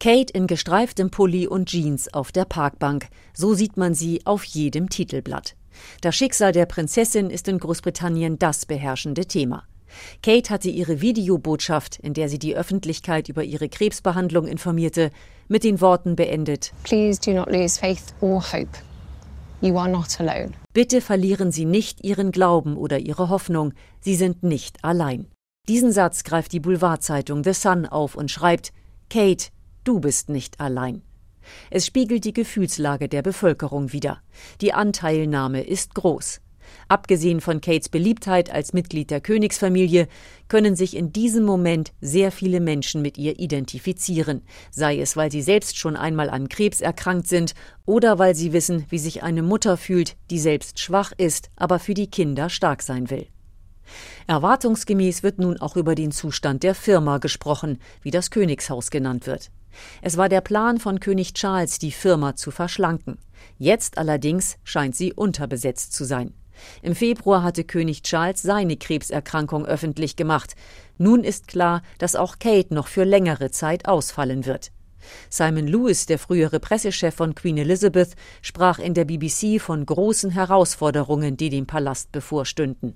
Kate in gestreiftem Pulli und Jeans auf der Parkbank. So sieht man sie auf jedem Titelblatt. Das Schicksal der Prinzessin ist in Großbritannien das beherrschende Thema. Kate hatte ihre Videobotschaft, in der sie die Öffentlichkeit über ihre Krebsbehandlung informierte, mit den Worten beendet: Please do not lose faith or hope. You are not alone. Bitte verlieren Sie nicht Ihren Glauben oder Ihre Hoffnung. Sie sind nicht allein. Diesen Satz greift die Boulevardzeitung The Sun auf und schreibt: Kate, du bist nicht allein. Es spiegelt die Gefühlslage der Bevölkerung wider. Die Anteilnahme ist groß. Abgesehen von Kates Beliebtheit als Mitglied der Königsfamilie können sich in diesem Moment sehr viele Menschen mit ihr identifizieren, sei es, weil sie selbst schon einmal an Krebs erkrankt sind oder weil sie wissen, wie sich eine Mutter fühlt, die selbst schwach ist, aber für die Kinder stark sein will. Erwartungsgemäß wird nun auch über den Zustand der Firma gesprochen, wie das Königshaus genannt wird. Es war der Plan von König Charles, die Firma zu verschlanken. Jetzt allerdings scheint sie unterbesetzt zu sein. Im Februar hatte König Charles seine Krebserkrankung öffentlich gemacht. Nun ist klar, dass auch Kate noch für längere Zeit ausfallen wird. Simon Lewis, der frühere Pressechef von Queen Elizabeth, sprach in der BBC von großen Herausforderungen, die dem Palast bevorstünden.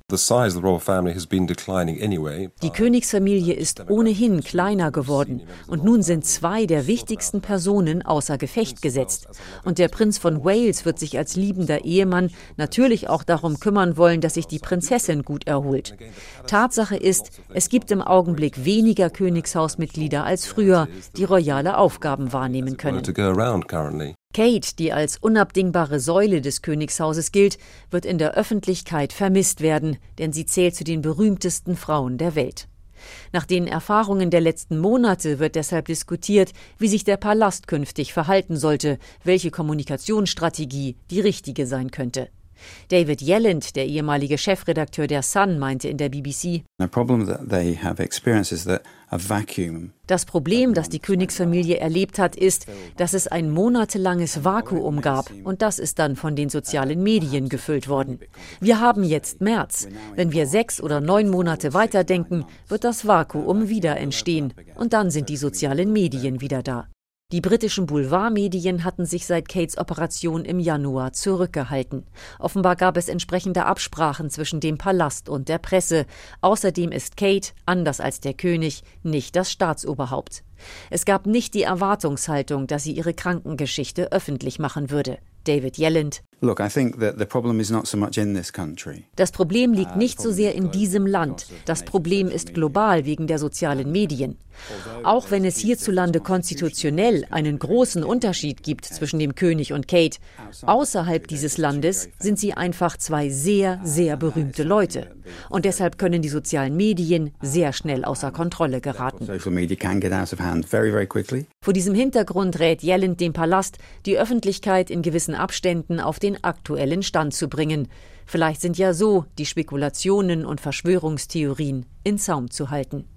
Die Königsfamilie ist ohnehin kleiner geworden und nun sind zwei der wichtigsten Personen außer Gefecht gesetzt. Und der Prinz von Wales wird sich als liebender Ehemann natürlich auch darum kümmern wollen, dass sich die Prinzessin gut erholt. Tatsache ist, es gibt im Augenblick weniger Königshausmitglieder als früher, die royale Aufgaben wahrnehmen können. Kate, die als unabdingbare Säule des Königshauses gilt, wird in der Öffentlichkeit vermisst werden, denn sie zählt zu den berühmtesten Frauen der Welt. Nach den Erfahrungen der letzten Monate wird deshalb diskutiert, wie sich der Palast künftig verhalten sollte, welche Kommunikationsstrategie die richtige sein könnte. David Yelland, der ehemalige Chefredakteur der Sun, meinte in der BBC: Das Problem, das die Königsfamilie erlebt hat, ist, dass es ein monatelanges Vakuum gab und das ist dann von den sozialen Medien gefüllt worden. Wir haben jetzt März. Wenn wir 6 oder 9 Monate weiterdenken, wird das Vakuum wieder entstehen und dann sind die sozialen Medien wieder da. Die britischen Boulevardmedien hatten sich seit Kates Operation im Januar zurückgehalten. Offenbar gab es entsprechende Absprachen zwischen dem Palast und der Presse. Außerdem ist Kate, anders als der König, nicht das Staatsoberhaupt. Es gab nicht die Erwartungshaltung, dass sie ihre Krankengeschichte öffentlich machen würde. David Yelland: Das Problem liegt nicht so sehr in diesem Land. Das Problem ist global wegen der sozialen Medien. Auch wenn es hierzulande konstitutionell einen großen Unterschied gibt zwischen dem König und Kate, außerhalb dieses Landes sind sie einfach zwei sehr, sehr berühmte Leute. Und deshalb können die sozialen Medien sehr schnell außer Kontrolle geraten. Vor diesem Hintergrund rät Yelland dem Palast, die Öffentlichkeit in gewissen Abständen auf den aktuellen Stand zu bringen. Vielleicht sind ja so die Spekulationen und Verschwörungstheorien in Zaum zu halten.